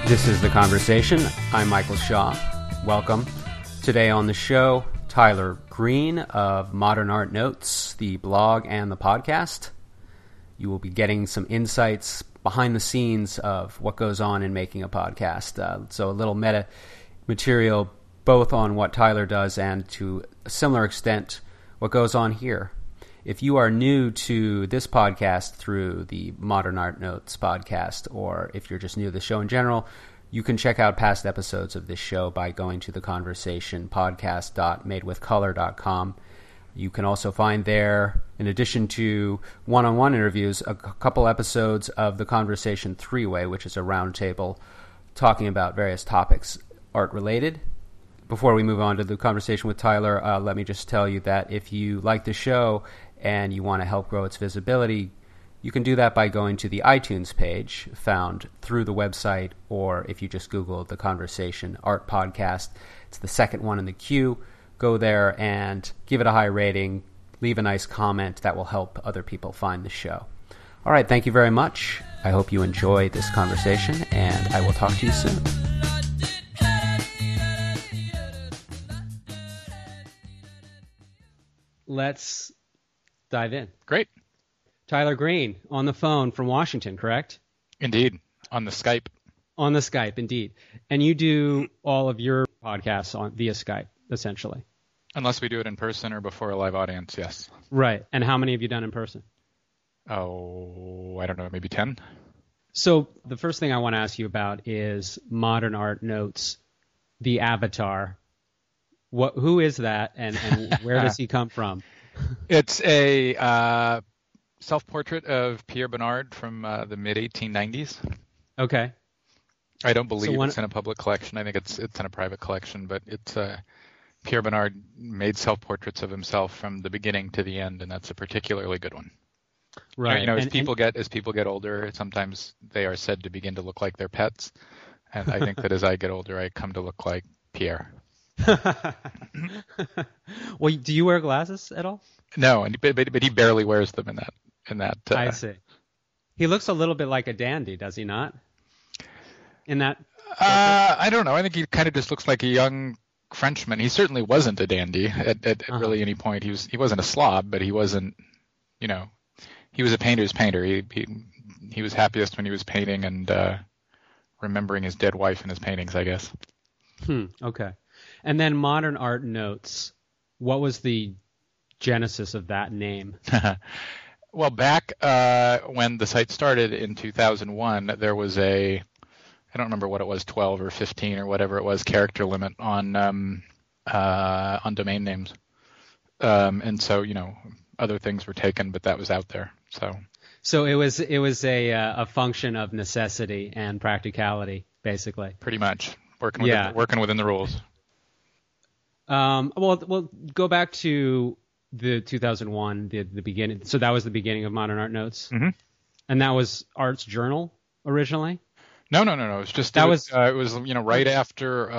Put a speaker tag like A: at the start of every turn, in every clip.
A: This is The Conversation. I'm Michael Shaw. Welcome. Today on the show, Tyler Green of Modern Art Notes, the blog and the podcast. You will be getting some insights behind the scenes of what goes on in making a podcast. So a little meta material both on what Tyler does and to a similar extent what goes on here. If you are new to this podcast through the Modern Art Notes podcast, or if you're just new to the show in general, you can check out past episodes of this show by going to theconversationpodcast.madewithcolor.com. You can also find there, in addition to one-on-one interviews, a couple episodes of The Conversation Three-Way, which is a roundtable talking about various topics art-related. Before we move on to the conversation with Tyler, let me just tell you that if you like the show and you want to help grow its visibility, you can do that by going to the iTunes page found through the website, or if you just Google The Conversation Art Podcast, it's the second one in the queue. Go there and give it a high rating, leave a nice comment that will help other people find the show. All right, thank you very much. I hope you enjoy this conversation, and I will talk to you soon. Let's dive in.
B: Great.
A: Tyler Green on the phone from Washington, correct?
B: Indeed. On the Skype.
A: On the Skype, indeed. And you do all of your podcasts via Skype, essentially.
B: Unless we do it in person or before a live audience, yes.
A: Right. And how many have you done in person?
B: Oh, I don't know, maybe 10?
A: So the first thing I want to ask you about is Modern Art Notes, the avatar. Who is that, and where does he come from?
B: It's a self-portrait of Pierre Bonnard from the mid-1890s.
A: Okay.
B: I don't believe it's in a public collection. I think it's in a private collection, but it's Pierre Bonnard made self-portraits of himself from the beginning to the end, and that's a particularly good one.
A: Right.
B: You know, as people get older, sometimes they are said to begin to look like their pets, and I think that as I get older, I come to look like Pierre.
A: Well, do you wear glasses at all?
B: No, but he barely wears them in that.
A: I see. He looks a little bit like a dandy, does he not? In that.
B: I don't know. I think he kind of just looks like a young Frenchman. He certainly wasn't a dandy at really any point. He wasn't a slob, but he wasn't. You know, he was a painter's painter. He was happiest when he was painting and remembering his dead wife in his paintings, I guess.
A: Okay. And then Modern Art Notes. What was the genesis of that name?
B: Well, back when the site started in 2001, there was I don't remember what it was, 12 or 15 or whatever it was, character limit on domain names. And so, you know, other things were taken, but that was out there. So
A: it was a function of necessity and practicality, basically.
B: Pretty much working within the rules.
A: Well, go back to the 2001, the beginning. So that was the beginning of Modern Art Notes, and that was Art's Journal originally.
B: No. It was just it was you know right after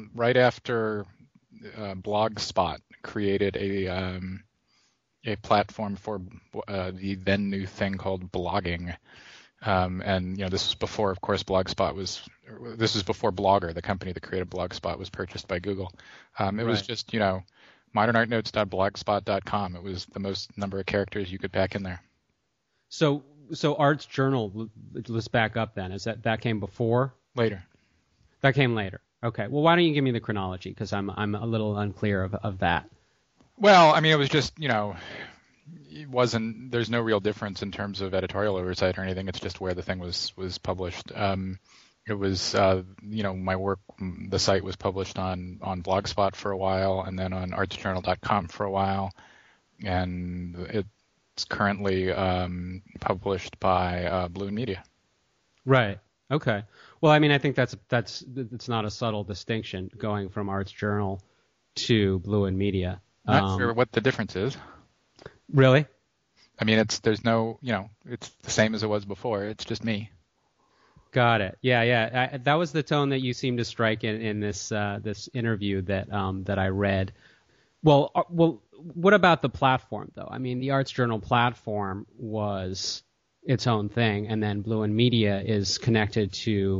B: Blogspot created a platform for the then new thing called blogging. And you know, this was before, of course, this was before Blogger, the company that created Blogspot, was purchased by Google. It was just, you know, modernartnotes.blogspot.com. It was the most number of characters you could pack in there.
A: So Art's Journal, let's back up then. Is that came before?
B: Later.
A: That came later. Okay. Well, why don't you give me the chronology? Because I'm a little unclear of that.
B: Well, I mean, it was just, you know, there's no real difference in terms of editorial oversight or anything. It's just where the thing was published. It was, you know, my work, the site was published on Blogspot for a while and then on artsjournal.com for a while. And it's currently published by Blue Media.
A: Right. Okay. Well, I mean, I think it's not a subtle distinction going from Art's Journal to Blue and Media.
B: Not sure what the difference is.
A: Really?
B: I mean, there's no, you know, it's the same as it was before. It's just me.
A: Got it. Yeah. That was the tone that you seemed to strike in this interview that I read. Well, what about the platform though? I mean, the Arts Journal platform was its own thing, and then Blue and Media is connected to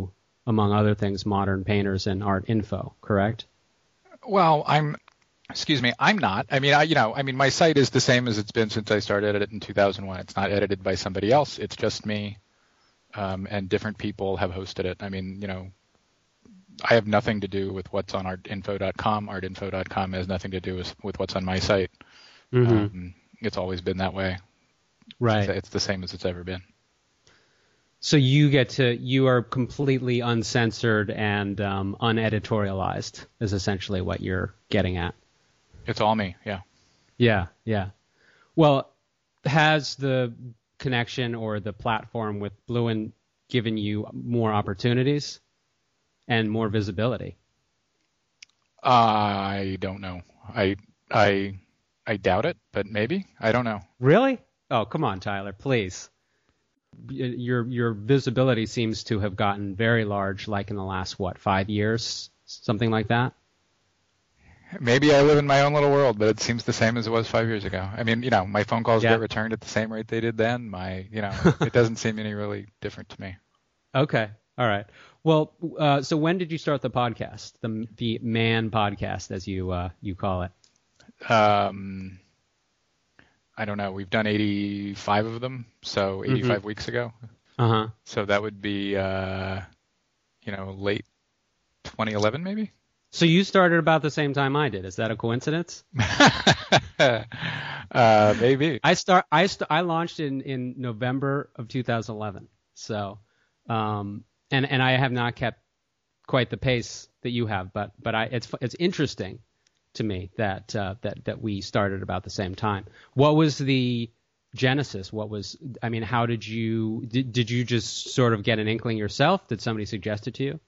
A: among other things, Modern Painters and Art Info, correct?
B: Well, I'm not. I mean, my site is the same as it's been since I started it in 2001. It's not edited by somebody else. It's just me, and different people have hosted it. I mean, I have nothing to do with what's on artinfo.com. Artinfo.com has nothing to do with what's on my site. Mm-hmm. It's always been that way.
A: Right.
B: It's the same as it's ever been.
A: So you are completely uncensored and uneditorialized is essentially what you're getting at.
B: It's all me, yeah.
A: Yeah. Well, has the connection or the platform with Bluin given you more opportunities and more visibility?
B: I don't know. I doubt it, but maybe. I don't know.
A: Really? Oh, come on, Tyler, please. Your visibility seems to have gotten very large, like in the last, 5 years? Something like that?
B: Maybe I live in my own little world, but it seems the same as it was 5 years ago. I mean, my phone calls get returned at the same rate they did then. It doesn't seem any really different to me.
A: Okay. All right. Well, so when did you start the podcast, the Man podcast, as you call it?
B: I don't know. We've done 85 of them, so 85 weeks ago.
A: Uh-huh.
B: So that would be, late 2011, maybe?
A: So you started about the same time I did. Is that a coincidence?
B: Maybe.
A: I launched in November of 2011. So, and I have not kept quite the pace that you have, but it's interesting to me that we started about the same time. What was the genesis? How did you just sort of get an inkling yourself? Did somebody suggest it to you?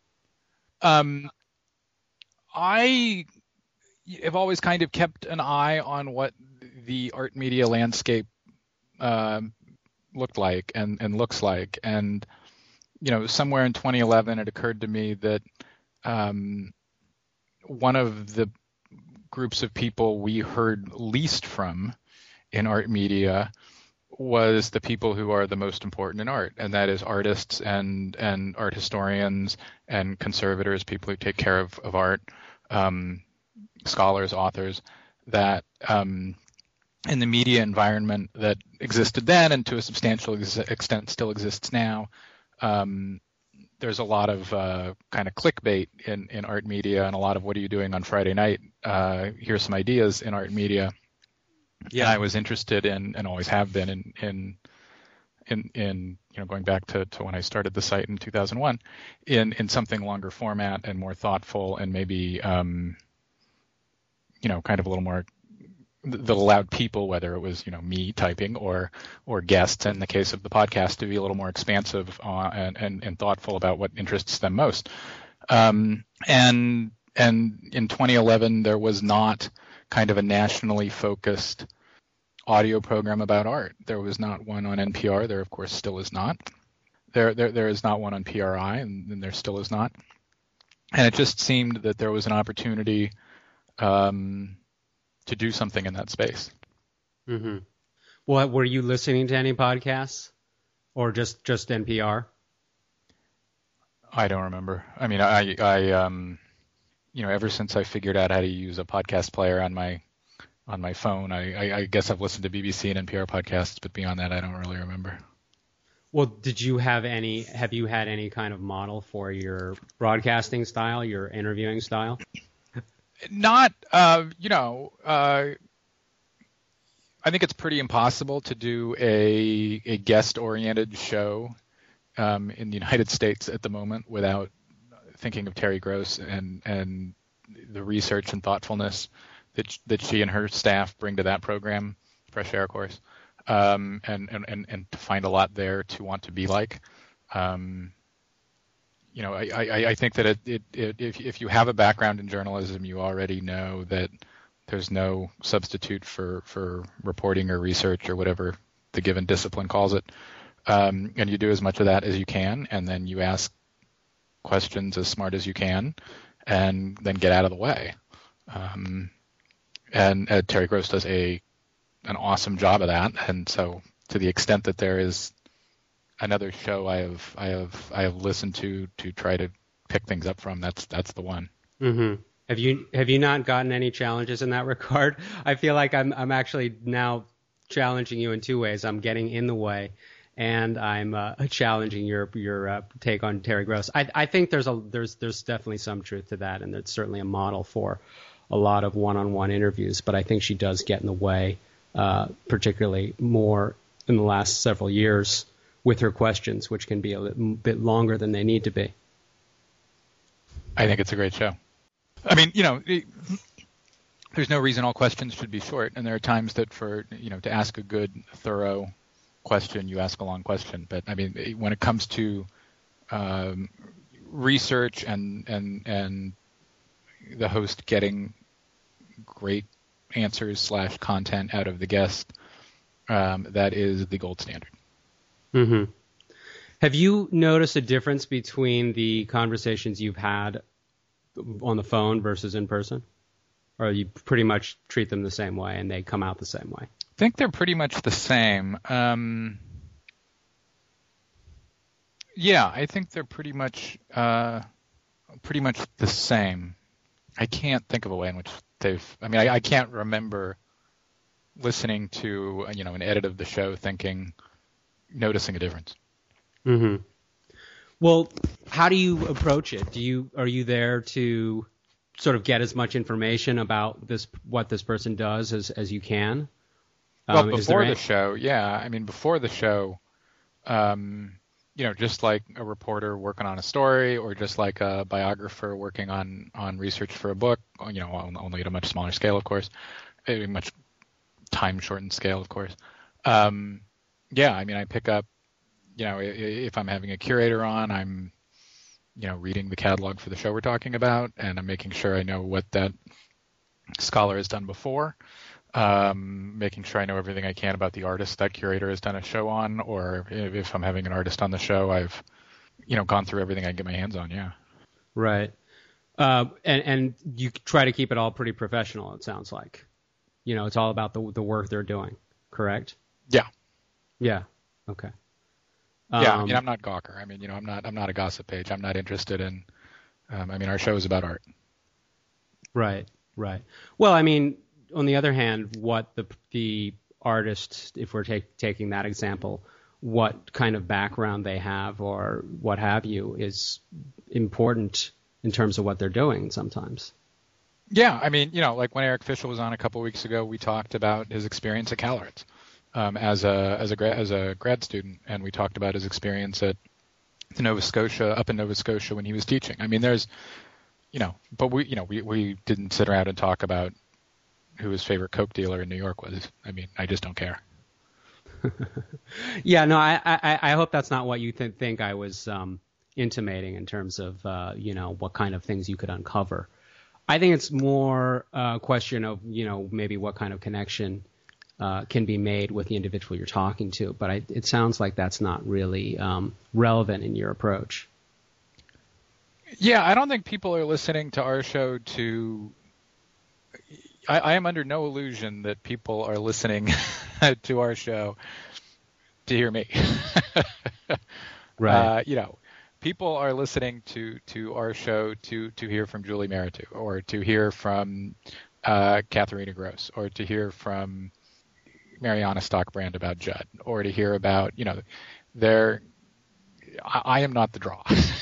B: I have always kind of kept an eye on what the art media landscape looked like and looks like. And, somewhere in 2011, it occurred to me that one of the groups of people we heard least from in art media was the people who are the most important in art, and that is artists and art historians and conservators, people who take care of art, scholars, authors, that in the media environment that existed then and to a substantial extent still exists now, there's a lot of kind of clickbait in art media and a lot of what are you doing on Friday night? Here's some ideas in art media. Yeah, and I was interested in and always have been in going back to when I started the site in 2001 in something longer format and more thoughtful and maybe kind of a little more that allowed people, whether it was me typing or guests in the case of the podcast, to be a little more expansive and thoughtful about what interests them most. And in 2011 there was not kind of a nationally focused audio program about art. There was not one on NPR. There, of course, still is not. There is not one on PRI, and there still is not. And it just seemed that there was an opportunity to do something in that space.
A: Mm-hmm. Well, were you listening to any podcasts, or just NPR?
B: I don't remember. I mean, I ever since I figured out how to use a podcast player on my phone, I guess I've listened to BBC and NPR podcasts, but beyond that, I don't really remember.
A: Well, have you had any kind of model for your broadcasting style, your interviewing style?
B: Not, I think it's pretty impossible to do a guest-oriented show in the United States at the moment without thinking of Terry Gross and the research and thoughtfulness that she and her staff bring to that program, Fresh Air, of course, and to find a lot there to want to be like. I think that if you have a background in journalism, you already know that there's no substitute for reporting or research or whatever the given discipline calls it. And you do as much of that as you can, and then you ask questions as smart as you can, and then get out of the way. And Terry Gross does an awesome job of that. And so, to the extent that there is another show I have listened to try to pick things up from, that's the one.
A: Mm-hmm. Have you not gotten any challenges in that regard? I feel like I'm actually now challenging you in two ways. I'm getting in the way, and I'm challenging your take on Terry Gross. I think there's definitely some truth to that, and it's certainly a model for a lot of one-on-one interviews. But I think she does get in the way, particularly more in the last several years with her questions, which can be a bit longer than they need to be.
B: I think it's a great show. I mean, there's no reason all questions should be short, and there are times that to ask a good, thorough question, you ask a long question. But I mean, when it comes to research and the host getting great answers / content out of the guest, that is the gold standard.
A: Mm-hmm. Have you noticed a difference between the conversations you've had on the phone versus in person? Or you pretty much treat them the same way and they come out the same way?
B: I think they're pretty much the same. Yeah, I think they're pretty much the same. I can't think of a way in which I can't remember listening to an edit of the show noticing a difference.
A: Mm-hmm. Well, how do you approach it? Are you there to sort of get as much information about what this person does as you can?
B: Well, before the show, yeah. I mean, before the show, just like a reporter working on a story, or just like a biographer working on research for a book, only at a much smaller scale, of course, a much time-shortened scale, of course. Yeah, I mean, I pick up, if I'm having a curator on, I'm, reading the catalog for the show we're talking about, and I'm making sure I know what that scholar has done before, making sure I know everything I can about the artist that curator has done a show on, or if I'm having an artist on the show, I've, gone through everything I can get my hands on, yeah.
A: Right. And you try to keep it all pretty professional, it sounds like. It's all about the work they're doing, correct?
B: Yeah.
A: Yeah. Okay.
B: Yeah, I mean, I'm not Gawker. I mean, I'm not a gossip page. I'm not interested in. Our show is about art.
A: Right. Well, I mean, on the other hand, what the artist, if we're taking that example, what kind of background they have or what have you is important in terms of what they're doing sometimes.
B: Yeah, I mean, like when Eric Fischel was on a couple of weeks ago, we talked about his experience at CalArts. As a grad student, and we talked about his experience up in Nova Scotia when he was teaching. I mean, there's, but we didn't sit around and talk about who his favorite Coke dealer in New York was. I mean, I just don't care.
A: Yeah, no, I hope that's not what you think I was intimating in terms of what kind of things you could uncover. I think it's more a question of maybe what kind of connection can be made with the individual you're talking to, but it sounds like that's not really relevant in your approach.
B: Yeah, I don't think people are listening to our show to. I am under no illusion that people are listening to our show to hear me.
A: Right.
B: People are listening to our show to hear from Julie Meritu, or to hear from Katharina Gross, or to hear from Mariana Stockbrand about Judd, or to hear about, I am not the draw.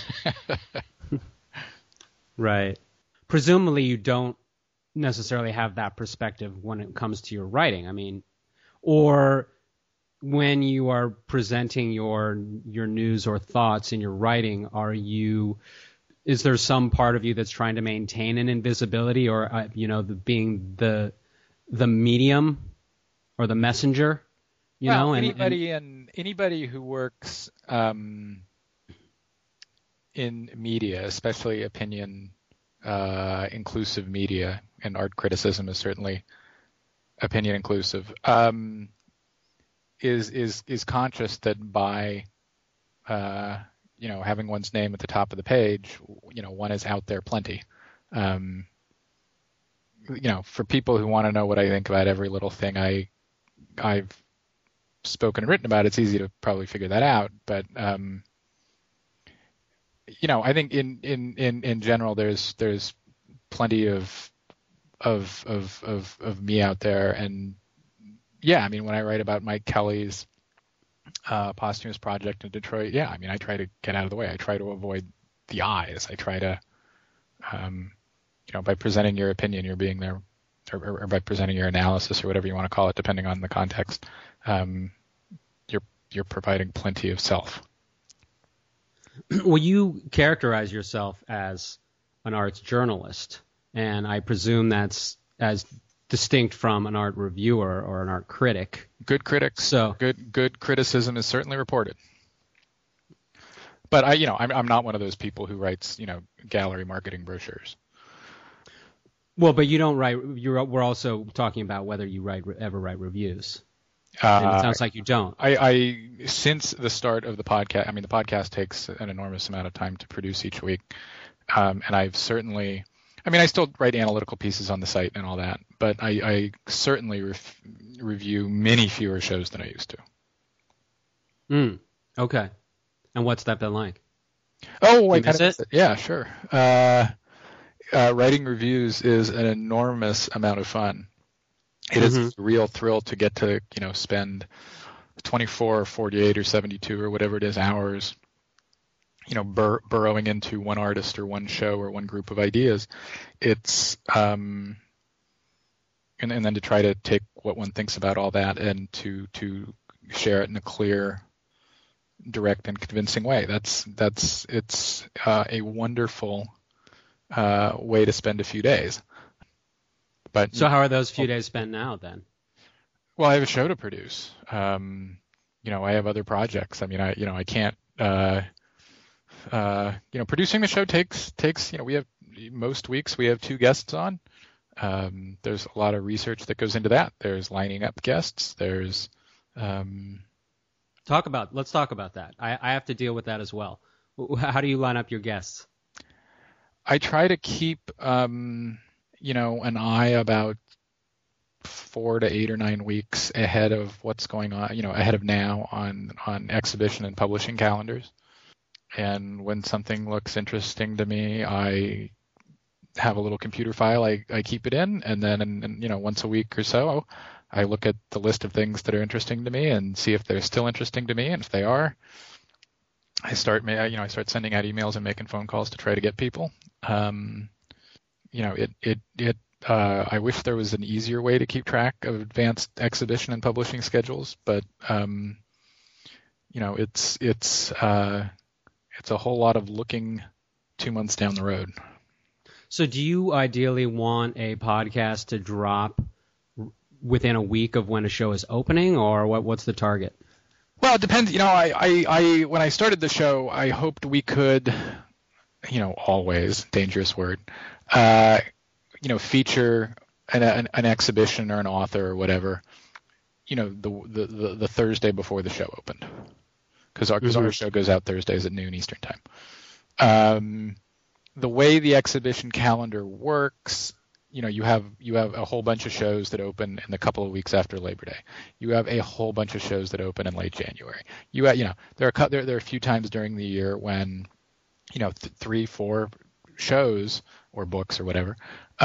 A: Right. Presumably you don't necessarily have that perspective when it comes to your writing. I mean, or when you are presenting your news or thoughts in your writing, is there some part of you that's trying to maintain an invisibility, or, being the medium or the messenger,
B: anybody who works in media, especially opinion inclusive media, and art criticism is certainly opinion inclusive, is conscious that by having one's name at the top of the page, one is out there plenty. For people who want to know what I think about every little thing I've spoken and written about, it's easy to probably figure that out. But I think in general, there's plenty of me out there, and yeah, I mean, when I write about Mike Kelly's posthumous project in Detroit, yeah, I mean, I try to get out of the way. I try to avoid the eyes. I try to, by presenting your opinion, you're being there, or by presenting your analysis or whatever you want to call it, depending on the context, you're providing plenty of self.
A: Well, you characterize yourself as an arts journalist, and I presume that's as distinct from an art reviewer or an art critic.
B: Good critics.
A: So
B: good criticism is certainly reported. But I'm not one of those people who writes, gallery marketing brochures.
A: Well, but you don't write. We're also talking about whether you ever write reviews. And it sounds like you don't.
B: I since the start of the podcast, I mean, the podcast takes an enormous amount of time to produce each week, and I've certainly, I mean, I still write analytical pieces on the site and all that, but I certainly review many fewer shows than I used
A: to. Okay. And what's that been like?
B: Oh, I miss it? Yeah, sure. Writing reviews is an enormous amount of fun. It is a real thrill to get to, spend 24 or 48 or 72 or whatever it is hours, burrowing into one artist or one show or one group of ideas. It's and then to try to take what one thinks about all that and to share it in a clear, direct, and convincing way. It's a wonderful way to spend a few days. But
A: so how are those few days spent now then?
B: Well, I have a show to produce. I have other projects. I mean, I can't. Producing the show takes. We have most weeks we have 2 guests on. There's a lot of research that goes into that. There's lining up guests. There's.
A: Let's talk about that. I have to deal with that as well. How do you line up your guests?
B: I try to keep. An eye about 4 to 8 or 9 weeks ahead of what's going on, ahead of now on exhibition and publishing calendars. And when something looks interesting to me, I have a little computer file I keep it in, and then once a week or so, I look at the list of things that are interesting to me and see if they're still interesting to me, and if they are, I start sending out emails and making phone calls to try to get people. I wish there was an easier way to keep track of advanced exhibition and publishing schedules, but it's a whole lot of looking 2 months down the road.
A: So do you ideally want a podcast to drop within a week of when a show is opening, or what's the target?
B: Well, it depends. I when I started the show, I hoped we could, always dangerous word, feature an exhibition or an author or whatever, the Thursday before the show opened, because our show goes out Thursdays at noon Eastern time. The way the exhibition calendar works, you have a whole bunch of shows that open in the couple of weeks after Labor Day. You have a whole bunch of shows that open in late January. There are a few times during the year when 3-4 shows or books or whatever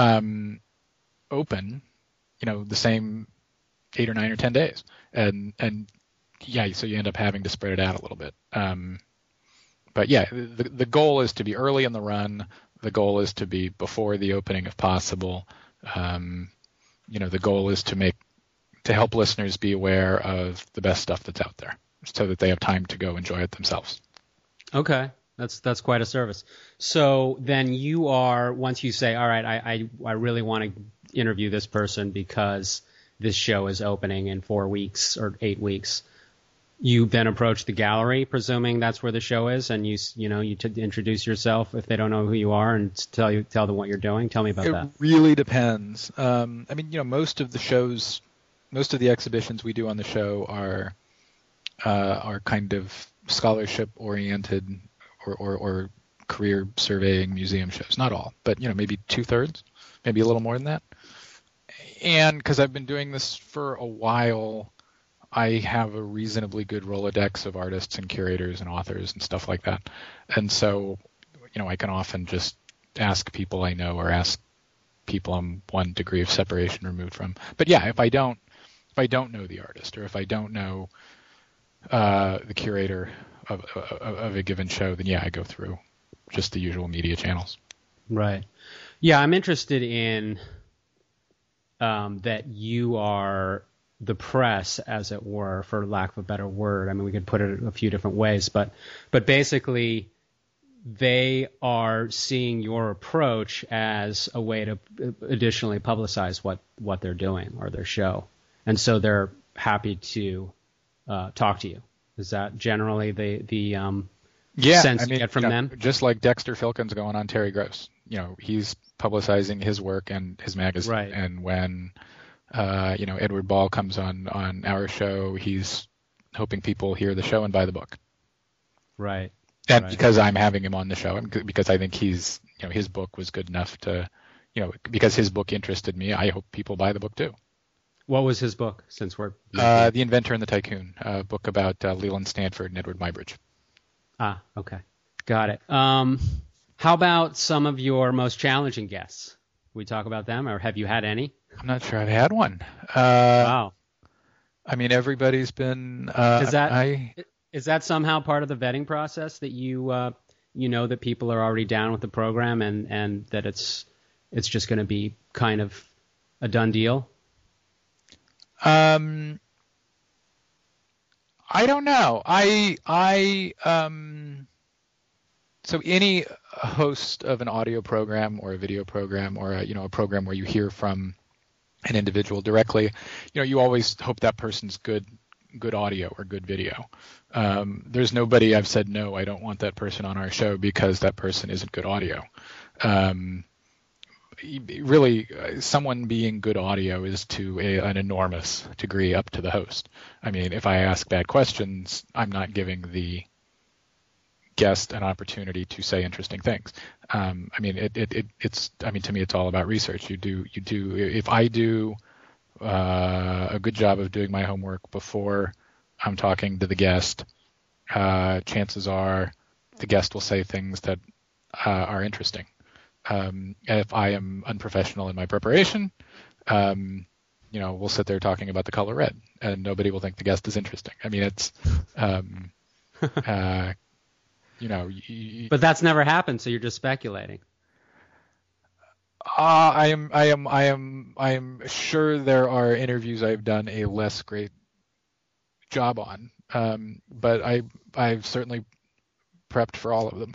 B: open the same 8 or 9 or 10 days, and so you end up having to spread it out a little bit. But yeah, the goal is to be early in the run. The goal is to be before the opening if possible. The goal is to help listeners be aware of the best stuff that's out there so that they have time to go enjoy it themselves.
A: Okay. That's quite a service. So then you are, once you say, all right, I really want to interview this person because this show is opening in 4 weeks or 8 weeks, you then approach the gallery, presuming that's where the show is, and you introduce yourself if they don't know who you are, and tell them what you're doing. Tell me about that.
B: It really depends. Most of the exhibitions we do on the show are kind of scholarship oriented or career surveying museum shows. Not all, but maybe 2/3, maybe a little more than that. And because I've been doing this for a while, I have a reasonably good Rolodex of artists and curators and authors and stuff like that. And so I can often just ask people I know or ask people I'm one degree of separation removed from. But yeah, if I don't know the artist, or if I don't know the curator of a given show, then yeah, I go through just the usual media channels.
A: Right. Yeah, I'm interested in that you are the press, as it were, for lack of a better word. I mean, we could put it a few different ways, but basically they are seeing your approach as a way to additionally publicize what they're doing or their show. And so they're happy to talk to you. Is that generally the sense you get from them?
B: Just like Dexter Filkins going on Terry Gross. He's publicizing his work and his magazine.
A: Right.
B: And when Edward Ball comes on our show, he's hoping people hear the show and buy the book.
A: Right.
B: And because I'm having him on the show, and because I think he's, his book was good enough to, because his book interested me, I hope people buy the book too.
A: What was his book, since we're...
B: The Inventor and the Tycoon, a book about Leland Stanford and Edward Muybridge.
A: Ah, okay. Got it. How about some of your most challenging guests? We talk about them, or have you had any?
B: I'm not sure I've had one.
A: Wow.
B: I mean, everybody's been...
A: Is that somehow part of the vetting process, that you know that people are already down with the program and that it's just going to be kind of a done deal?
B: I don't know. So any host of an audio program or a video program or a program where you hear from an individual directly, you always hope that person's good audio or good video. There's nobody I've said, no, I don't want that person on our show because that person isn't good audio. Really, someone being good audio is to an enormous degree up to the host. I mean, if I ask bad questions, I'm not giving the guest an opportunity to say interesting things. I mean, to me, it's all about research. You do. If I do a good job of doing my homework before I'm talking to the guest, chances are the guest will say things that are interesting. If I am unprofessional in my preparation, we'll sit there talking about the color red, and nobody will think the guest is interesting. I mean, it's,
A: But that's never happened, so you're just speculating.
B: I am sure there are interviews I've done a less great job on, but I've certainly prepped for all of them.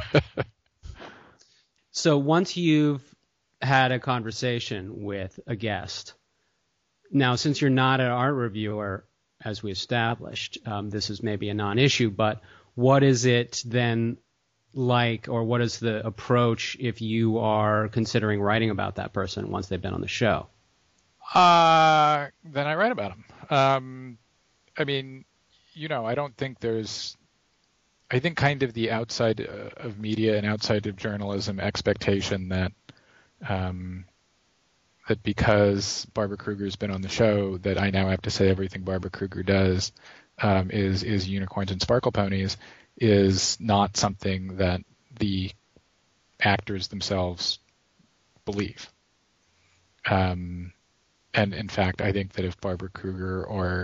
A: So once you've had a conversation with a guest, now since you're not an art reviewer, as we established, this is maybe a non-issue, but what is it then like, or what is the approach if you are considering writing about that person once they've been on the show?
B: Then I write about them. I mean, I don't think I think kind of the outside of media and outside of journalism expectation that that because Barbara Kruger's been on the show, that I now have to say everything Barbara Kruger does is unicorns and sparkle ponies, is not something that the actors themselves believe. And in fact, I think that if Barbara Kruger or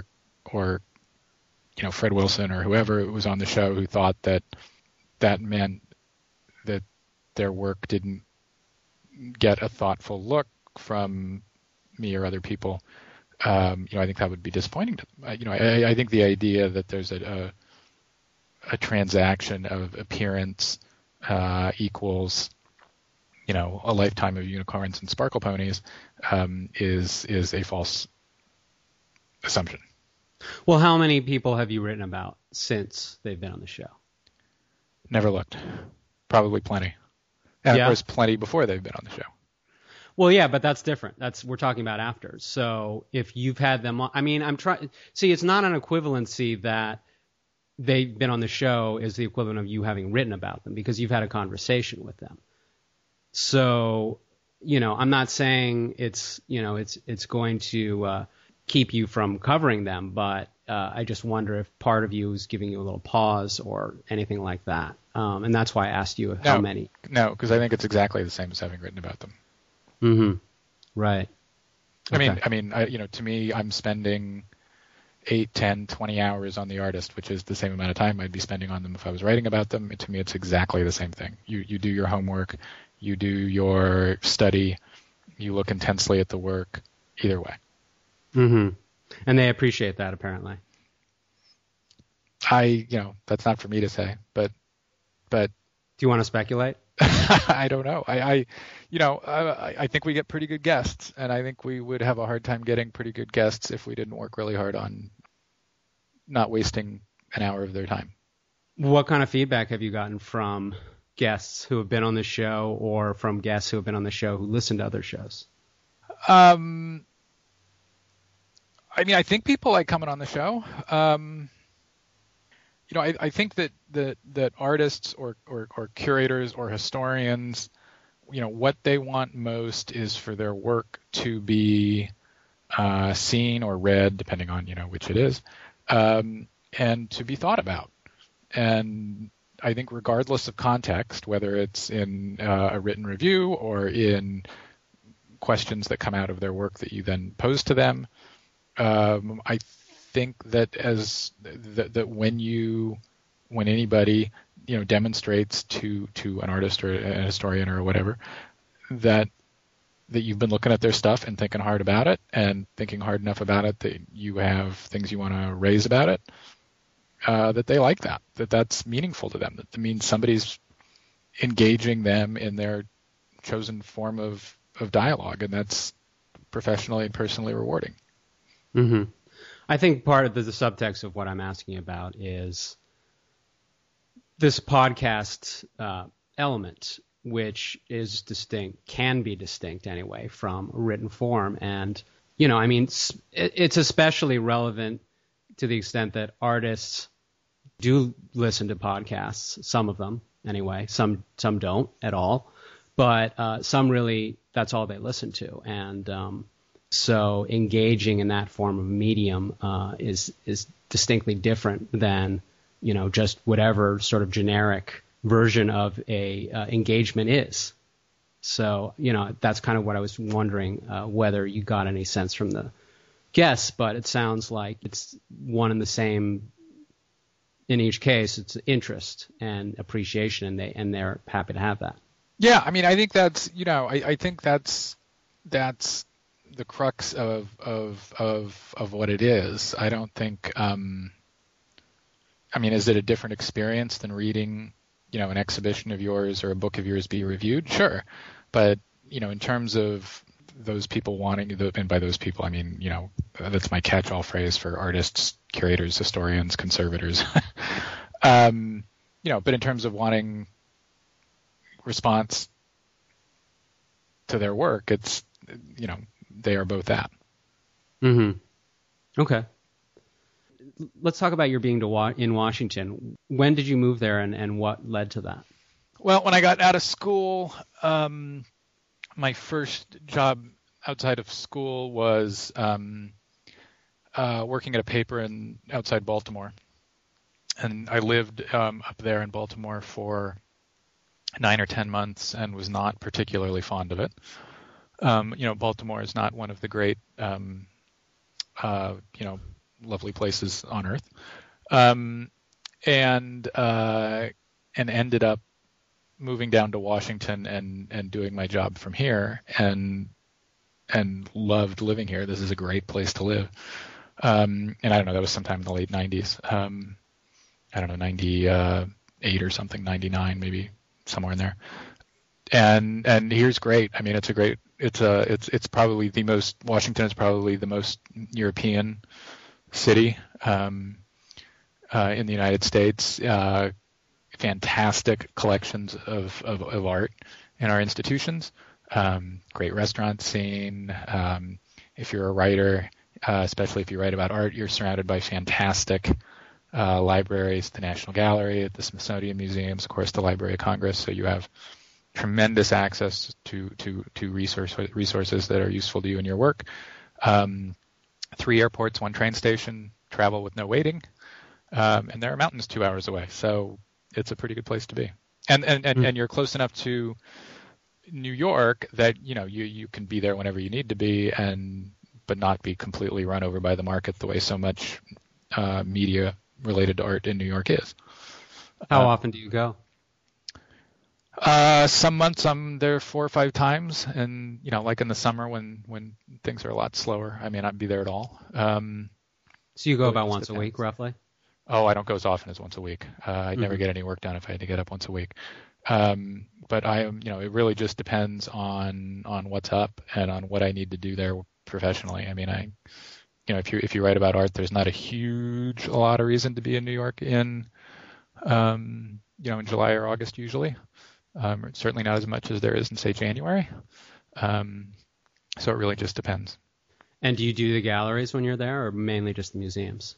B: Fred Wilson or whoever was on the show who thought that meant that their work didn't get a thoughtful look from me or other people, I think that would be disappointing to them. I think the idea that there's a transaction of appearance equals, a lifetime of unicorns and sparkle ponies is a false assumption.
A: Well, how many people have you written about since they've been on the show?
B: Never looked. Probably plenty. And of course, plenty before they've been on the show.
A: Well, yeah, but that's different. We're talking about after. So if you've had them on, I mean, it's not an equivalency that they've been on the show is the equivalent of you having written about them, because you've had a conversation with them. So, I'm not saying it's going to keep you from covering them, but I just wonder if part of you is giving you a little pause or anything like that. And that's why I asked you how many.
B: No, because I think it's exactly the same as having written about them.
A: Mm-hmm. Right. Okay.
B: I mean, to me, I'm spending 8, 10, 20 hours on the artist, which is the same amount of time I'd be spending on them if I was writing about them. To me, it's exactly the same thing. You do your homework, you do your study, you look intensely at the work, either way.
A: Mm-hmm. And they appreciate that, apparently.
B: That's not for me to say, but. Do
A: you want to speculate?
B: I don't know. I think we get pretty good guests, and I think we would have a hard time getting pretty good guests if we didn't work really hard on not wasting an hour of their time.
A: What kind of feedback have you gotten from guests who have been on the show, or from guests who have been on the show who listen to other shows?
B: I think people like coming on the show. I think that artists or curators or historians, what they want most is for their work to be seen or read, depending on, which it is, and to be thought about. And I think regardless of context, whether it's in a written review or in questions that come out of their work that you then pose to them, I think that that when anybody demonstrates to an artist or a historian or whatever that you've been looking at their stuff and thinking hard about it, and thinking hard enough about it that you have things you want to raise about it, that they like that's meaningful to them, that means somebody's engaging them in their chosen form of dialogue, and that's professionally and personally rewarding.
A: Mm-hmm. I think part of the subtext of what I'm asking about is this podcast element, which is distinct, can be distinct anyway, from written form. And, it's especially relevant to the extent that artists do listen to podcasts, some of them anyway, some don't at all, but some really, that's all they listen to. And so engaging in that form of medium is distinctly different than, just whatever sort of generic version of a engagement is. So, that's kind of what I was wondering, whether you got any sense from the guests, but it sounds like it's one and the same in each case. It's interest and appreciation, and they're happy to have that.
B: Yeah, I think that's, I think that's the crux of what it is. I don't think, is it a different experience than reading, an exhibition of yours or a book of yours be reviewed? Sure. But, in terms of those people wanting, and by those people, that's my catch-all phrase for artists, curators, historians, conservators. But in terms of wanting response to their work, it's, they are both that.
A: Mm-hmm. Okay. Let's talk about your being in Washington. When did you move there, and what led to that?
B: Well, when I got out of school, my first job outside of school was working at a paper outside Baltimore. And I lived up there in Baltimore for 9 or 10 months and was not particularly fond of it. Baltimore is not one of the great, lovely places on earth, and ended up moving down to Washington and doing my job from here, and loved living here. This is a great place to live. And I don't know, that was sometime in the late 90s. 98 or something, 99 maybe, somewhere in there. And here's great. It's probably Washington is probably the most European city in the United States. Fantastic collections of art in our institutions. Great restaurant scene. If you're a writer, especially if you write about art, you're surrounded by fantastic libraries, the National Gallery, at the Smithsonian Museums, of course, the Library of Congress. So you have tremendous access to resources that are useful to you in your work. 3 airports, 1 train station, travel with no waiting, and there are mountains 2 hours away, so it's a pretty good place to be. And you're close enough to New York that you can be there whenever you need to be, but not be completely run over by the market the way so much media related to art in New York is.
A: How often do you go?
B: Some months I'm there 4 or 5 times, and like in the summer when things are a lot slower, I may not be there at all.
A: So you go about once a week, roughly?
B: Oh, I don't go as often as once a week. I'd never get any work done if I had to get up once a week. But I am, it really just depends on what's up and on what I need to do there professionally. I mean, if you write about art, there's not a lot of reason to be in New York in July or August usually. Certainly not as much as there is in, say, January. So it really just depends.
A: And do you do the galleries when you're there, or mainly just the museums?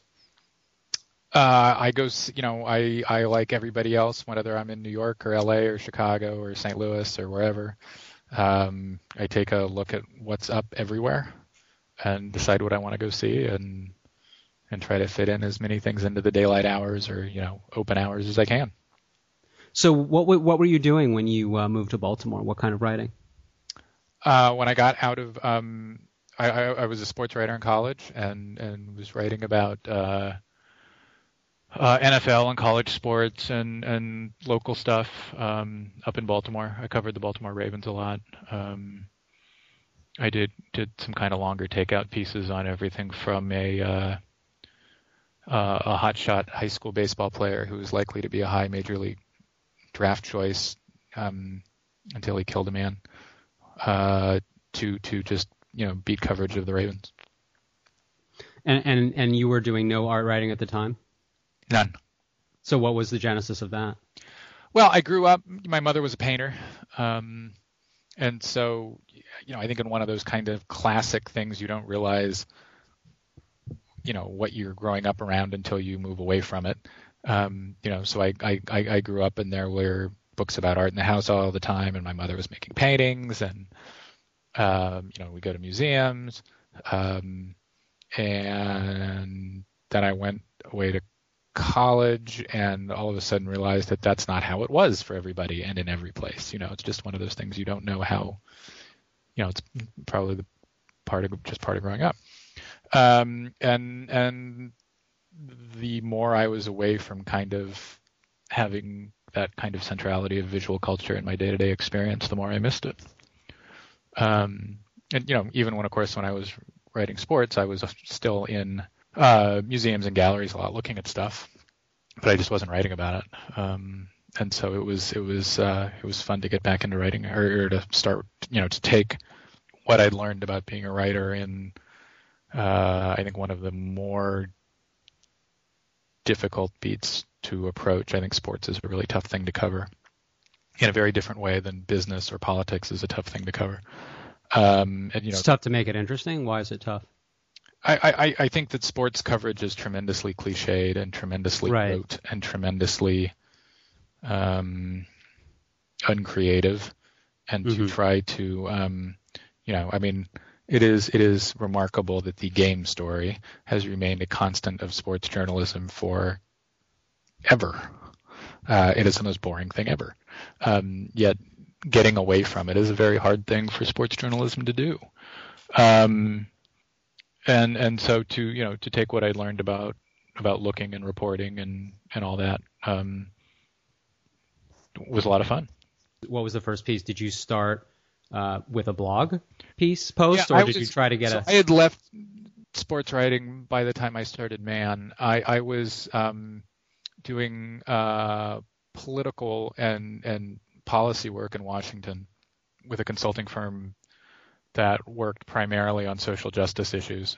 B: I go, I like everybody else, whether I'm in New York or LA or Chicago or St. Louis or wherever. I take a look at what's up everywhere and decide what I want to go see, and try to fit in as many things into the daylight hours or open hours as I can.
A: So what were you doing when you moved to Baltimore? What kind of writing?
B: When I got out of I was a sports writer in college and was writing about NFL and college sports and local stuff up in Baltimore. I covered the Baltimore Ravens a lot. I did some kind of longer takeout pieces on everything from a hotshot high school baseball player who was likely to be a high major league draft choice until he killed a man, to just beat coverage of the Ravens.
A: And you were doing no art writing at the time?
B: None.
A: So what was the genesis of that?
B: Well, I grew up, my mother was a painter. And so, I think in one of those kind of classic things, you don't realize, what you're growing up around until you move away from it. So I grew up, and there were books about art in the house all the time, and my mother was making paintings, and, we go to museums. And then I went away to college and all of a sudden realized that that's not how it was for everybody and in every place. It's just one of those things you don't know how, it's probably part of growing up. And the more I was away from kind of having that kind of centrality of visual culture in my day-to-day experience, the more I missed it. And even when I was writing sports, I was still in museums and galleries a lot, looking at stuff, but I just wasn't writing about it. And so it was fun to get back into writing, or to start, to take what I'd learned about being a writer in, I think one of the more difficult beats to approach. I think sports is a really tough thing to cover in a very different way than business or politics is a tough thing to cover.
A: It's tough to make it interesting. Why is it tough?
B: I think that sports coverage is tremendously cliched and tremendously rote and tremendously uncreative, and to try to, it is remarkable that the game story has remained a constant of sports journalism for ever. It is the most boring thing ever. Yet getting away from it is a very hard thing for sports journalism to do. And so to take what I learned about looking and reporting and all that was a lot of fun.
A: What was the first piece? Did you start with a blog post, or did you try to get
B: I had left sports writing by the time I started Man. I was doing political and policy work in Washington with a consulting firm that worked primarily on social justice issues.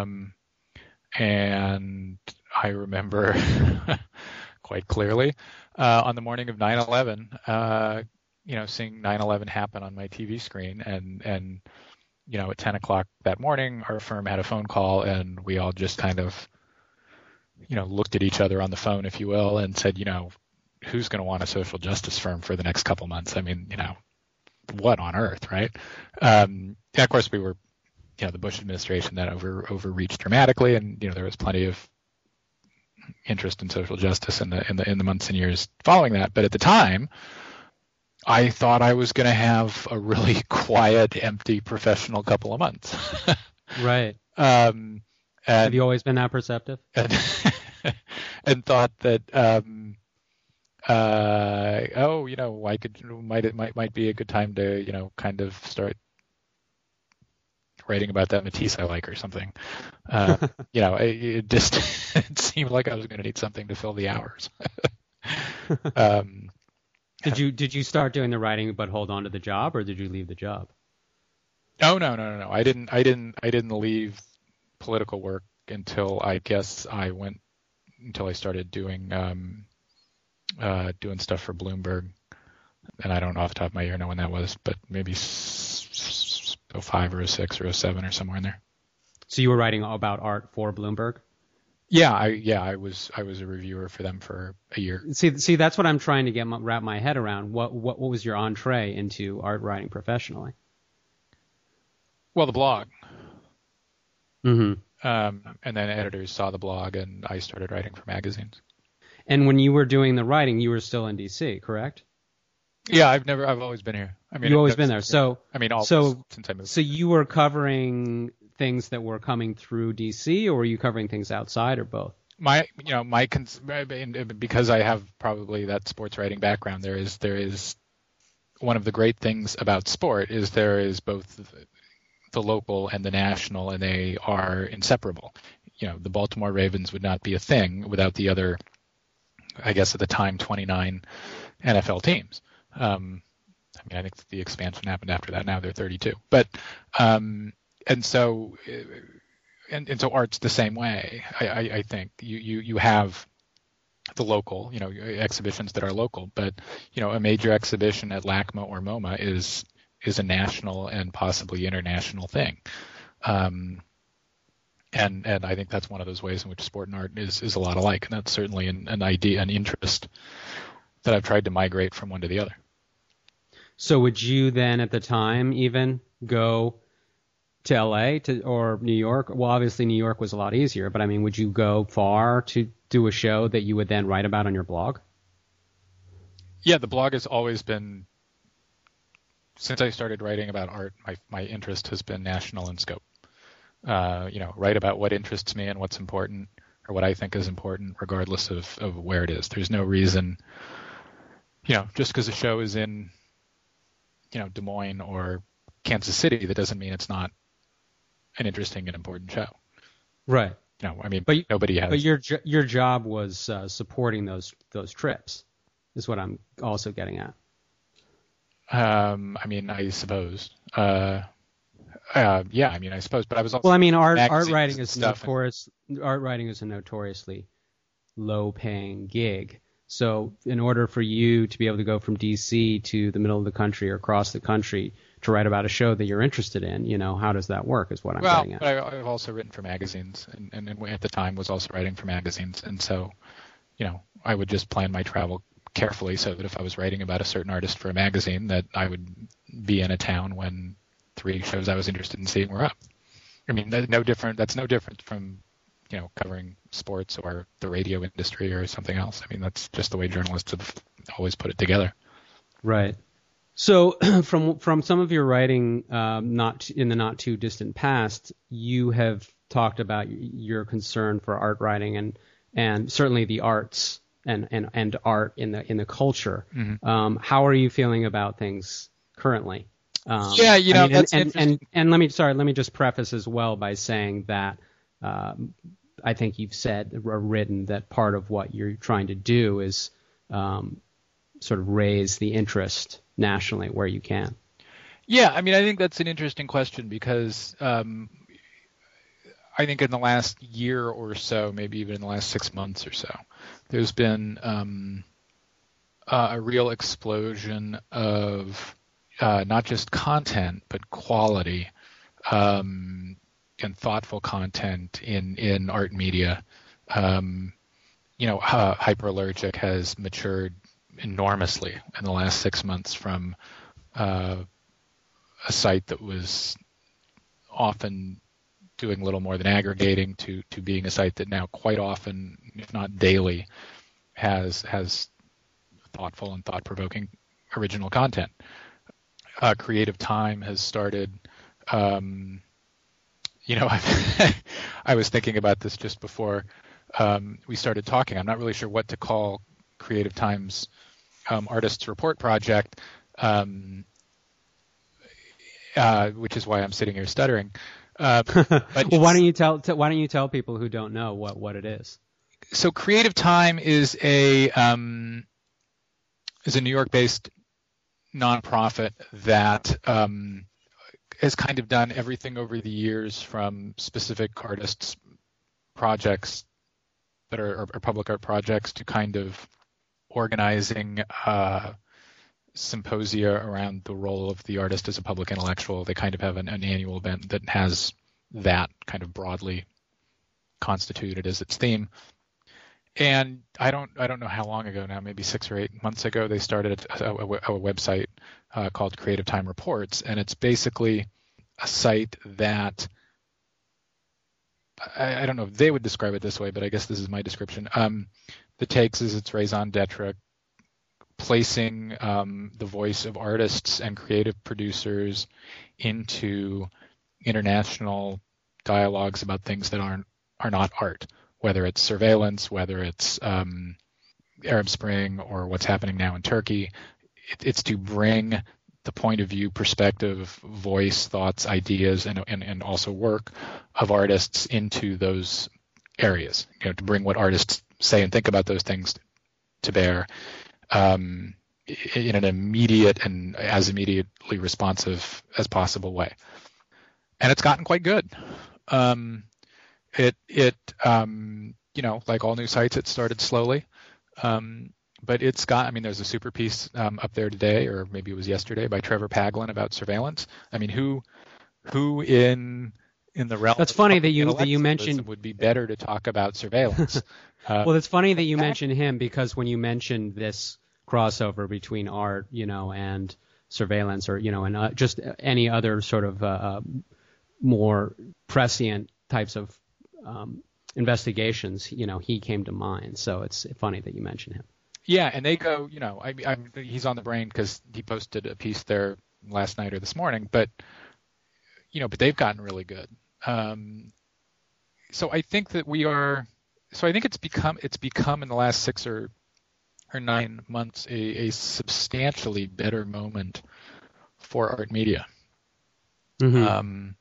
B: And I remember quite clearly on the morning of 9/11, seeing 9/11 happen on my TV screen, and at 10 o'clock that morning, our firm had a phone call, and we all just kind of, looked at each other on the phone, if you will, and said, who's going to want a social justice firm for the next couple months? I mean, what on earth, right? And of course, we were, the Bush administration that overreached dramatically, and there was plenty of interest in social justice in the months and years following that. But at the time, I thought I was going to have a really quiet, empty professional couple of months.
A: Right.
B: And,
A: have you always been that perceptive?
B: And thought that, might be a good time to, kind of start writing about that Matisse I like or something. It just it seemed like I was going to need something to fill the hours.
A: Did you start doing the writing but hold on to the job, or did you leave the job?
B: Oh, no. I didn't leave political work until I started doing stuff for Bloomberg, and I don't off the top of my ear know when that was, but maybe 05 or 06 or 07 or somewhere in there.
A: So you were writing about art for Bloomberg?
B: Yeah, I was a reviewer for them for a year.
A: See, that's what I'm trying to wrap my head around. What was your entree into art writing professionally?
B: Well, the blog.
A: Mm-hmm.
B: And then editors saw the blog, and I started writing for magazines.
A: And when you were doing the writing, you were still in DC, correct?
B: Yeah, I've always been here. I mean,
A: you've always been there. Since I moved. So you were covering things that were coming through DC, or were you covering things outside, or both? Because
B: I have probably that sports writing background, there is one of the great things about sport is there is both the local and the national, and they are inseparable. The Baltimore Ravens would not be a thing without the other, I guess at the time, 29 NFL teams. I think the expansion happened after that. Now they're 32. But and so art's the same way. I think you have the local, exhibitions that are local, but a major exhibition at LACMA or MoMA is a national and possibly international thing. And I think that's one of those ways in which sport and art is a lot alike, and that's certainly an idea, an interest that I've tried to migrate from one to the other.
A: So would you then at the time even go to LA or New York? Well, obviously New York was a lot easier, but I mean, would you go far to do a show that you would then write about on your blog?
B: Yeah, the blog has always been, since I started writing about art, my interest has been national in scope. Write about what interests me and what's important, or what I think is important, regardless of where it is. There's no reason, just because a show is in, Des Moines or Kansas City, that doesn't mean it's not an interesting and important show.
A: Right.
B: But nobody has.
A: But your job was supporting those trips, is what I'm also getting at.
B: I suppose. I suppose, but I was also.
A: Well, art writing is notorious. Art writing is a notoriously low-paying gig. So, in order for you to be able to go from DC to the middle of the country or across the country to write about a show that you're interested in, how does that work? Is what I'm getting at.
B: Well, I've also written for magazines, and at the time was also writing for magazines, and so, I would just plan my travel carefully so that if I was writing about a certain artist for a magazine, that I would be in a town when 3 shows I was interested in seeing were up. That's no different from, covering sports or the radio industry or something else. That's just the way journalists have always put it together.
A: Right. So from some of your writing, not in the not too distant past, you have talked about your concern for art writing and certainly the arts and art in the culture. Mm-hmm. How are you feeling about things currently?
B: That's
A: and let me just preface as well by saying that I think you've said or written that part of what you're trying to do is sort of raise the interest nationally where you can.
B: Yeah, I think that's an interesting question because I think in the last year or so, maybe even in the last 6 months or so, there's been a real explosion of not just content, but quality and thoughtful content in art media. Hyperallergic has matured enormously in the last 6 months from a site that was often doing little more than aggregating to being a site that now quite often, if not daily, has thoughtful and thought-provoking original content. Creative Time has started. I was thinking about this just before we started talking. I'm not really sure what to call Creative Time's Artists Report project, which is why I'm sitting here stuttering.
A: But well, why don't you tell people who don't know what it is?
B: So Creative Time is a New York-based nonprofit that has kind of done everything over the years, from specific artists' projects that are public art projects to kind of organizing symposia around the role of the artist as a public intellectual. They kind of have an annual event that has that kind of broadly constituted as its theme. And I don't know how long ago now, maybe 6 or 8 months ago, they started a website called Creative Time Reports, and it's basically a site that I don't know if they would describe it this way, but I guess this is my description. The takes is its raison d'etre, placing the voice of artists and creative producers into international dialogues about things that are not art, whether it's surveillance, whether it's Arab Spring, or what's happening now in Turkey. It's to bring the point of view, perspective, voice, thoughts, ideas, and also work of artists into those areas. To bring what artists say and think about those things to bear in an immediate and as immediately responsive as possible way. And it's gotten quite good. Like all new sites, it started slowly. But it's got, there's a super piece up there today, or maybe it was yesterday, by Trevor Paglen about surveillance. Who in the realm
A: That's funny that you mentioned
B: would be better to talk about surveillance.
A: Well, it's funny that you mentioned him, because when you mentioned this crossover between art, and surveillance, or and just any other sort of more prescient types of investigations, he came to mind. So it's funny that you mentioned him.
B: Yeah, and they go, he's on the brain because he posted a piece there last night or this morning, but they've gotten really good. So I think that it's become in the last 6 or 9 months a substantially better moment for art media.
A: Mm-hmm.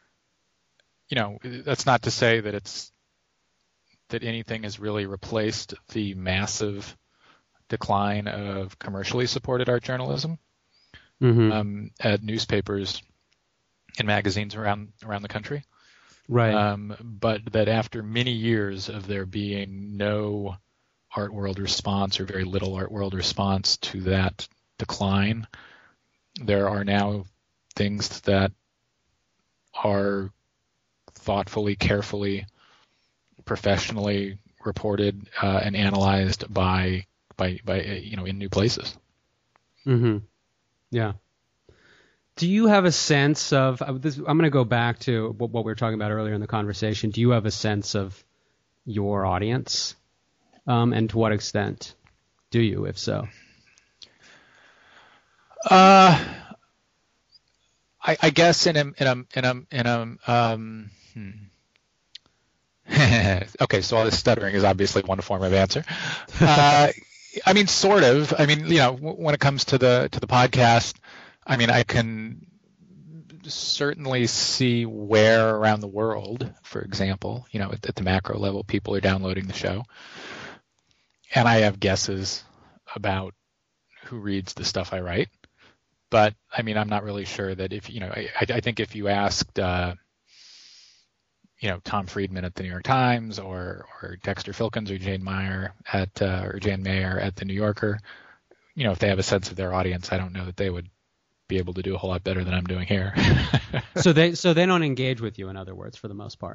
B: That's not to say that anything has really replaced the massive decline of commercially supported art journalism at newspapers and magazines around the country.
A: Right.
B: But that after many years of there being no art world response, or very little art world response to that decline, there are now things that are thoughtfully, carefully, professionally reported and analyzed by in new places.
A: Mm-hmm. Yeah. Do you have a sense of this? I'm going to go back to what we were talking about earlier in the conversation. Do you have a sense of your audience, and to what extent do you, if so?
B: I guess in okay, so all this stuttering is obviously one form of answer. Sort of. When it comes to the podcast, I can certainly see where around the world, for example, at the macro level, people are downloading the show. And I have guesses about who reads the stuff I write. But, I'm not really sure that if, I think if you asked, Tom Friedman at the New York Times, or Dexter Filkins, or Jane Mayer at the New Yorker, if they have a sense of their audience, I don't know that they would be able to do a whole lot better than I'm doing here.
A: So they don't engage with you, in other words, for the most part.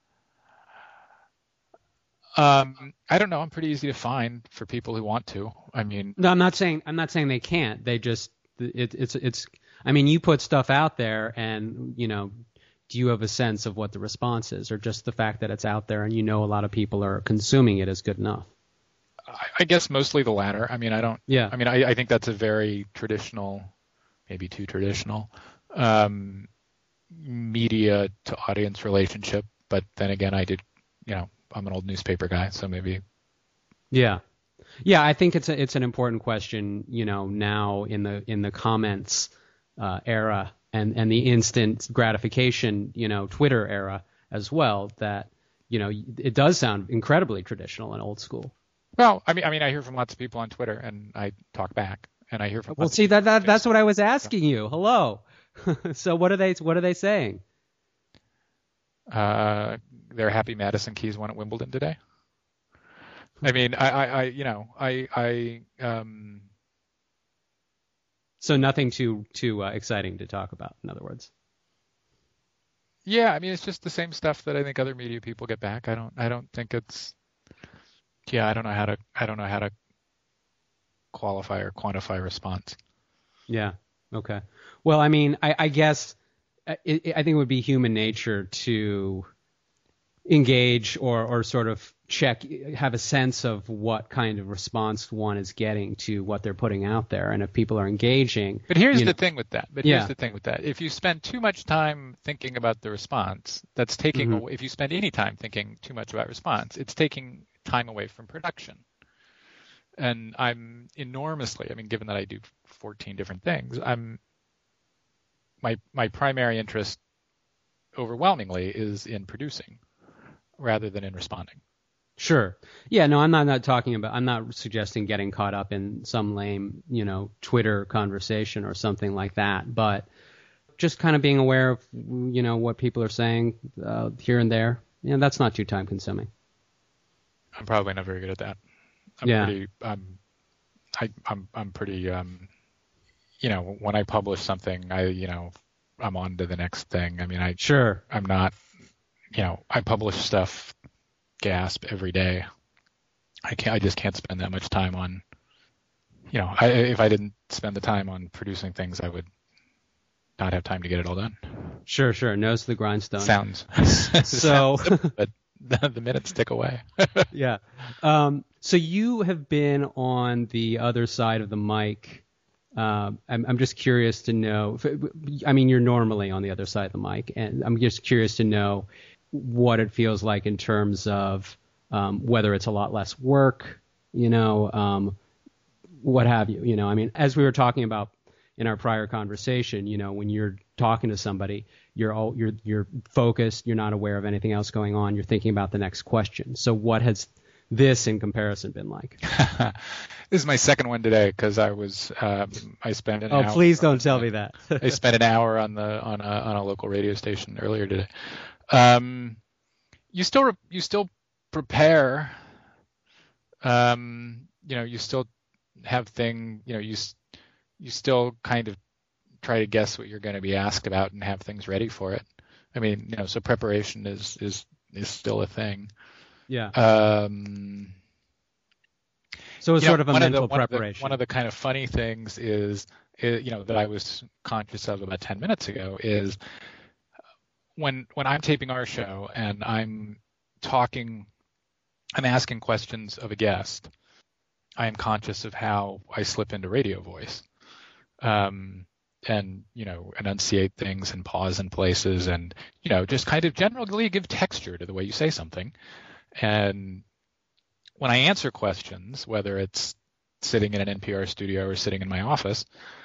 B: I don't know. I'm pretty easy to find for people who want to.
A: No, I'm not saying they can't. They just, it's. You put stuff out there, and do you have a sense of what the response is, or just the fact that it's out there and a lot of people are consuming it is good enough?
B: I guess mostly the latter. I mean, I don't.
A: Yeah.
B: I mean, I think that's a very traditional, maybe too traditional, media to audience relationship. But then again, I'm an old newspaper guy, so maybe.
A: Yeah. Yeah, I think it's an important question, now in the comments era and the instant gratification, Twitter era as well, that, it does sound incredibly traditional and old school.
B: Well, I mean, I hear from lots of people on Twitter, and I talk back, and I hear from.
A: Well, see, that's what I was asking you. Hello. So what are they saying?
B: They're happy Madison Keys won at Wimbledon today. I mean,
A: So nothing too exciting to talk about, in other words.
B: Yeah, I mean, it's just the same stuff that I think other media people get back. I don't think it's. Yeah, I don't know how to qualify or quantify response.
A: Yeah. Okay. Well, I mean, I guess I think it would be human nature to engage or sort of have a sense of what kind of response one is getting to what they're putting out there, and if people are engaging.
B: But here's the thing with that. If you spend too much time thinking about the response, that's taking. Mm-hmm. If you spend any time thinking too much about response, it's taking time away from production. And I'm enormously, I mean, given that I do 14 different things, my primary interest overwhelmingly is in producing rather than in responding.
A: Sure. Yeah, no, I'm not suggesting getting caught up in some lame, Twitter conversation or something like that, but just kind of being aware of, what people are saying here and there. That's not too time consuming.
B: I'm probably not very good at that. I'm pretty, when I publish something, I'm on to the next thing. I mean, I'm not, I publish stuff, gasp, every day. I just can't spend that much time on, if I didn't spend the time on producing things, I would not have time to get it all done.
A: Sure. Nose to the grindstone.
B: Sounds.
A: So,
B: but the minutes tick away.
A: Yeah. So you have been on the other side of the mic. I'm just curious to know. I mean, you're normally on the other side of the mic, and I'm just curious to know what it feels like in terms of whether it's a lot less work, what have you. I mean, as we were talking about in our prior conversation, when you're talking to somebody, you're focused, you're not aware of anything else going on, you're thinking about the next question. So what has this in comparison been like?
B: This is my second one today because I spent an hour.
A: Oh, please don't tell me that.
B: I spent an hour on a local radio station earlier today. You still prepare. You still have you still kind of try to guess what you're going to be asked about and have things ready for it. I mean, so preparation is still a thing.
A: Yeah. So it's sort of a mental preparation.
B: One of the kind of funny things is that I was conscious of about 10 minutes ago is when I'm taping our show and I'm asking questions of a guest, I am conscious of how I slip into radio voice. And enunciate things and pause in places and just kind of generally give texture to the way you say something. And when I answer questions, whether it's sitting in an NPR studio or sitting in my office,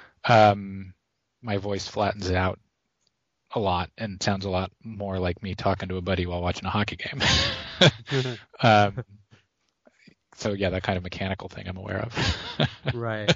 B: my voice flattens out a lot and sounds a lot more like me talking to a buddy while watching a hockey game. So yeah, that kind of mechanical thing I'm aware of.
A: Right.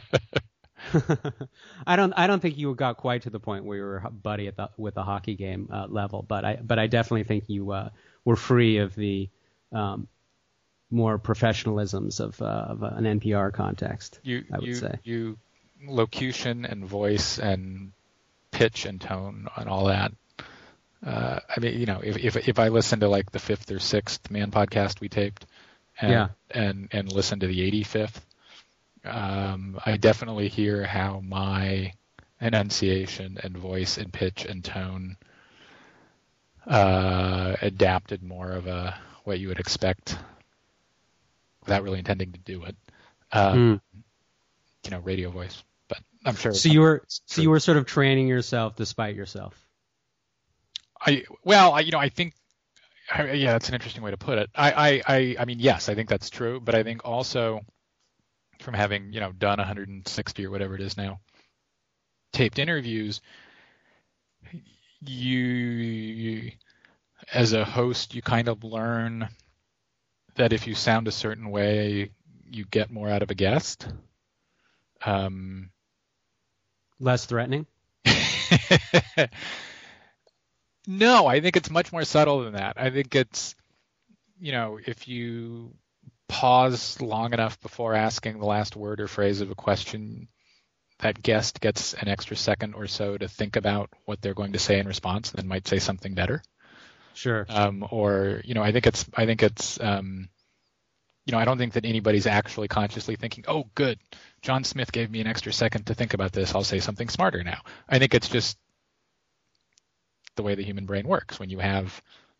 A: I don't think you got quite to the point where you were a buddy with the hockey game level, but I definitely think you were free of the more professionalisms of an NPR context. I would say
B: locution and voice and pitch and tone and all that. I mean, if I listen to like the 5th or 6th Man podcast we taped, and listen to the 85th. I definitely hear how my enunciation and voice and pitch and tone adapted more of a what you would expect without really intending to do it. Radio voice. But I'm sure.
A: So you were sort of training yourself despite yourself.
B: I think, yeah, that's an interesting way to put it. I mean, yes, I think that's true, but I think also from having, done 160 or whatever it is now, taped interviews, you as a host, you kind of learn that if you sound a certain way, you get more out of a guest.
A: Less threatening?
B: No, I think it's much more subtle than that. I think it's, if you pause long enough before asking the last word or phrase of a question, that guest gets an extra second or so to think about what they're going to say in response, and then might say something better.
A: Sure.
B: Or, I think it's, I don't think that anybody's actually consciously thinking, oh, good, John Smith gave me an extra second to think about this. I'll say something smarter now. I think it's just the way the human brain works. When you have,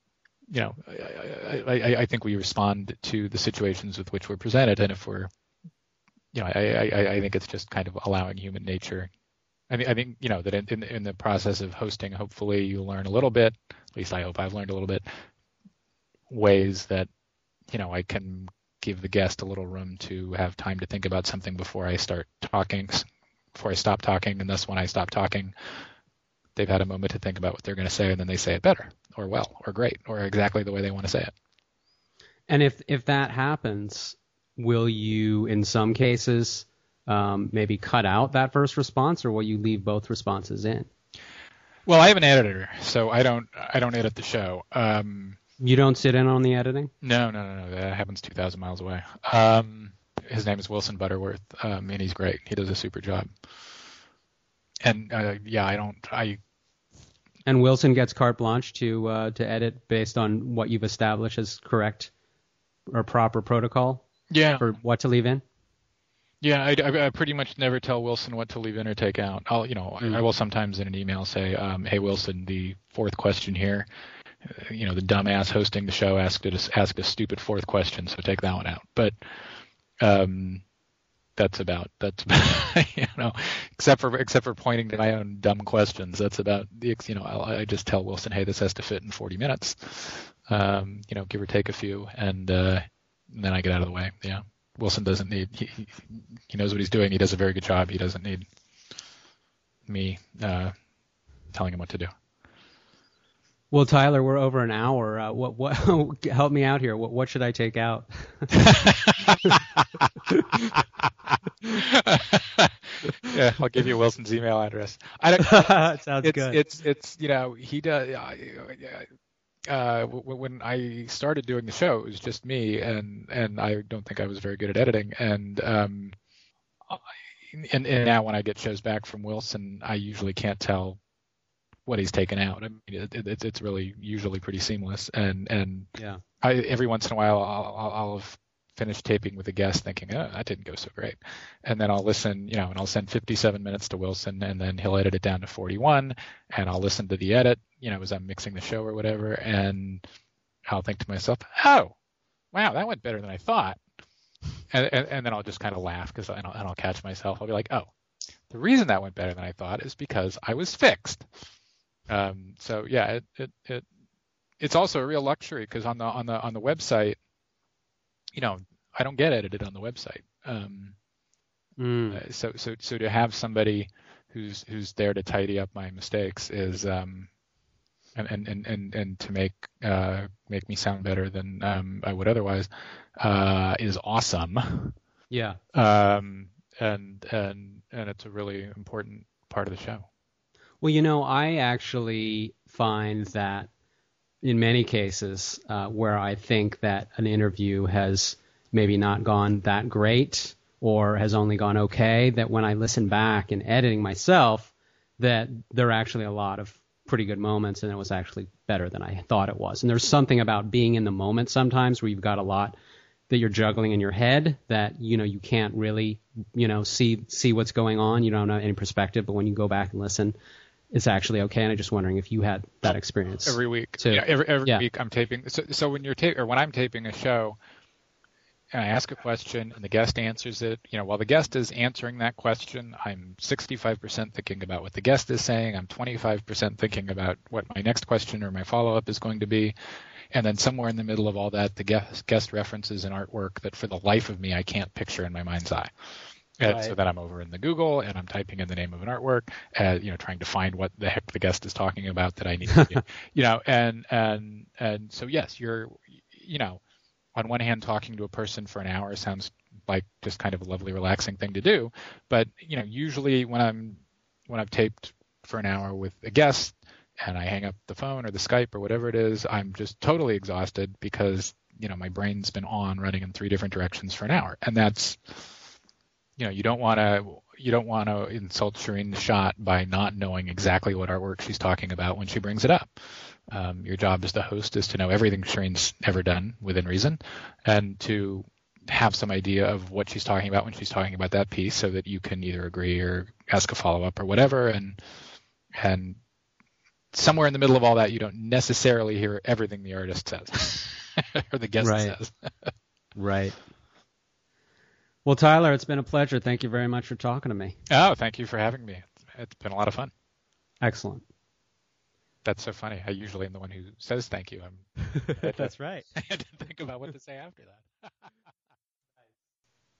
B: I think we respond to the situations with which we're presented, and if we're, I think it's just kind of allowing human nature. I think that in the process of hosting, hopefully you learn a little bit. At least I hope I've learned a little bit. Ways that I can give the guest a little room to have time to think about something before I start talking, before I stop talking, and thus when I stop talking, they've had a moment to think about what they're going to say, and then they say it better, or well, or great, or exactly the way they want to say it.
A: And if that happens, will you, in some cases, maybe cut out that first response, or will you leave both responses in?
B: Well, I have an editor, so I don't edit the show.
A: You don't sit in on the editing?
B: No. That happens 2,000 miles away. His name is Wilson Butterworth, and he's great. He does a super job. And
A: And Wilson gets carte blanche to edit based on what you've established as correct or proper protocol.
B: Yeah.
A: For what to leave in.
B: Yeah, I pretty much never tell Wilson what to leave in or take out. I will sometimes in an email say, hey Wilson, the fourth question here. The dumbass hosting the show asked a stupid fourth question, so take that one out. But that's about except for pointing to my own dumb questions. That's about I just tell Wilson, hey, this has to fit in 40 minutes. Give or take a few, and then I get out of the way. Yeah, Wilson doesn't need. He knows what he's doing. He does a very good job. He doesn't need me telling him what to do.
A: Well, Tyler, we're over an hour. What help me out here. What should I take out?
B: Yeah, I'll give you Wilson's email address.
A: Sounds good.
B: It's he does. When I started doing the show, it was just me, and I don't think I was very good at editing. And now when I get shows back from Wilson, I usually can't tell what he's taken out. I mean, it's really usually pretty seamless. And
A: yeah,
B: every once in a while I'll have finished taping with a guest thinking, oh, that didn't go so great. And then I'll listen, and I'll send 57 minutes to Wilson, and then he'll edit it down to 41, and I'll listen to the edit, as I'm mixing the show or whatever, and I'll think to myself, oh, wow, that went better than I thought. And then I'll just kind of laugh and I'll catch myself. I'll be like, oh, the reason that went better than I thought is because I was fixed. So yeah, it's also a real luxury because on the website, I don't get edited on the website. So to have somebody who's there to tidy up my mistakes is and to make me sound better than I would otherwise is awesome.
A: Yeah.
B: And it's a really important part of the show.
A: Well, I actually find that in many cases where I think that an interview has maybe not gone that great or has only gone okay, that when I listen back and editing myself, that there are actually a lot of pretty good moments and it was actually better than I thought it was. And there's something about being in the moment sometimes where you've got a lot that you're juggling in your head that, you can't really, see what's going on. You don't have any perspective, but when you go back and listen,
C: is actually okay. And I'm just wondering if you had that experience
B: every week.
C: too.
B: Every week I'm taping. So when when I'm taping a show, and I ask a question and the guest answers it, while the guest is answering that question, I'm 65% thinking about what the guest is saying. I'm 25% thinking about what my next question or my follow-up is going to be. And then somewhere in the middle of all that, the guest references an artwork that for the life of me, I can't picture in my mind's eye. And so then I'm over in the Google and I'm typing in the name of an artwork, trying to find what the heck the guest is talking about that I need to do, and so yes, you're, on one hand, talking to a person for an hour sounds like just kind of a lovely, relaxing thing to do. But, usually when I've taped for an hour with a guest and I hang up the phone or the Skype or whatever it is, I'm just totally exhausted because, my brain's been running in 3 different directions for an hour. And that's, you don't want to insult Shireen Nishat by not knowing exactly what artwork she's talking about when she brings it up. Your job as the host is to know everything Shireen's ever done within reason, and to have some idea of what she's talking about when she's talking about that piece, so that you can either agree or ask a follow-up or whatever. And somewhere in the middle of all that, you don't necessarily hear everything the artist says or the guest says.
C: Right. Well, Tyler, it's been a pleasure. Thank you very much for talking to me.
B: Oh, thank you for having me. It's been a lot of fun.
C: Excellent.
B: That's so funny. I usually am the one who says thank you.
C: That's right.
B: I had to think about what to say after that.